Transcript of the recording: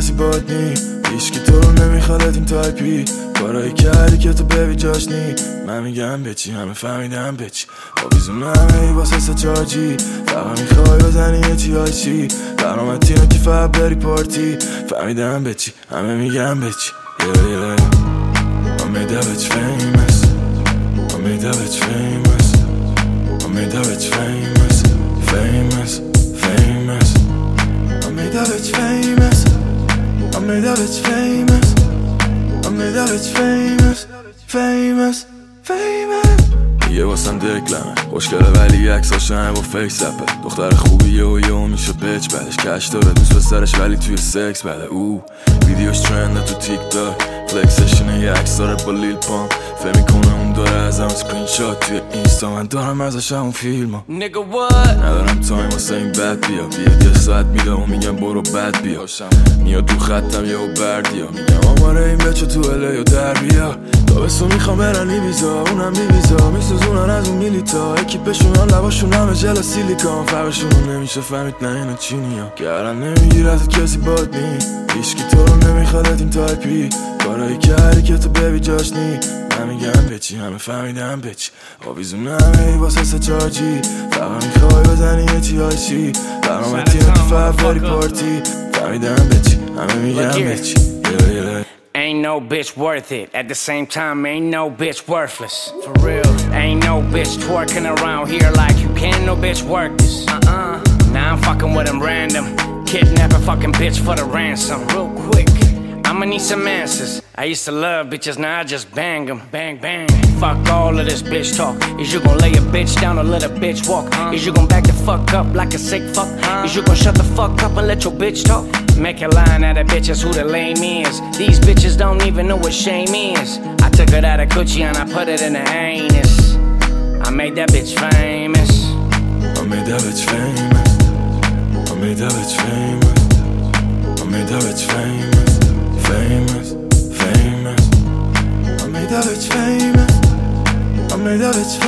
کسی باد نی، هیچکی تو رو نمیخواد این تایپی، کارایی کردی که تو ببی جاش نی. من میگم بچی همه فهمیدم بچی، آویزون همه ای واسه سچارجی، فقط میخوای بزنی یه چی های چی، برنامت اینه که فقط بری پارتی. فهمیدم بچی همه میگم بچی. I made that bitch famous, I made that bitch famous, I made that bitch famous, famous, famous. I made that bitch famous, I made that bitch famous, I made that bitch famous, famous, famous. یه واسم دکلمه خوشگله ولی عکساش همه با فیس اپه، دختر خوبیه و یهو میشه بچ بعدش کش داره دوست پسرش ولی توی سکس بده. او ویدیوش ترنده تو تیک تاک، فلکسشونه یه عکس داره با لیل پام، فهم میکنه اون داره از همون سکرین شات توی اینستا، من دارم ازش همون فیلمو. ندارم تایم واسه این بد بیا، بیاد یه ساعت میدم و میگم برو بد بیا، میاد تو خطم یهو بردیا، میگم آماره این بچه تو اله یا در بیا، تابستون میخوام برن ایبیزا اونم بیویزا، میسوزونن از اون میلیتا، اکیپشونان لباشون همه جل سیلیکان، فرقشونو نمیشه فهمید نه اینا چینیا، گرن نمیگیرد کسی باد نی، هیچکی تو رو نمیخواد این تایپی، کارایی کردی که تو ببی جاش نی. من میگم بچی همه فهمیدم بچی، آویزون همه ای واسه سچارجی، فقط میخوای بزنی یه چی های چی، برنامت اینه که فقط بری پارتی. فهمیدم بچی همه میگم بچی. Ain't no bitch worth it. At the same time, ain't no bitch worthless. For real. Ain't no bitch twerking around here like you can. No bitch work this. Now I'm fucking with them random. Kidnap a fucking bitch for the ransom. Real quick. I'ma need some answers. I used to love bitches, now I just bang them. Bang, bang. Fuck all of this bitch talk. Is you gon' lay a bitch down or let a bitch walk? Is you gon' back the fuck up like a sick fuck? Is you gon' shut the fuck up and let your bitch talk? Make a line out of bitches who the lame is. These bitches don't even know what shame is. I took it out of coochie and I put it in the anus. I made that bitch famous. I made that bitch famous. I made that bitch famous. I made that bitch famous. Famous, famous. I made that bitch famous. I made that bitch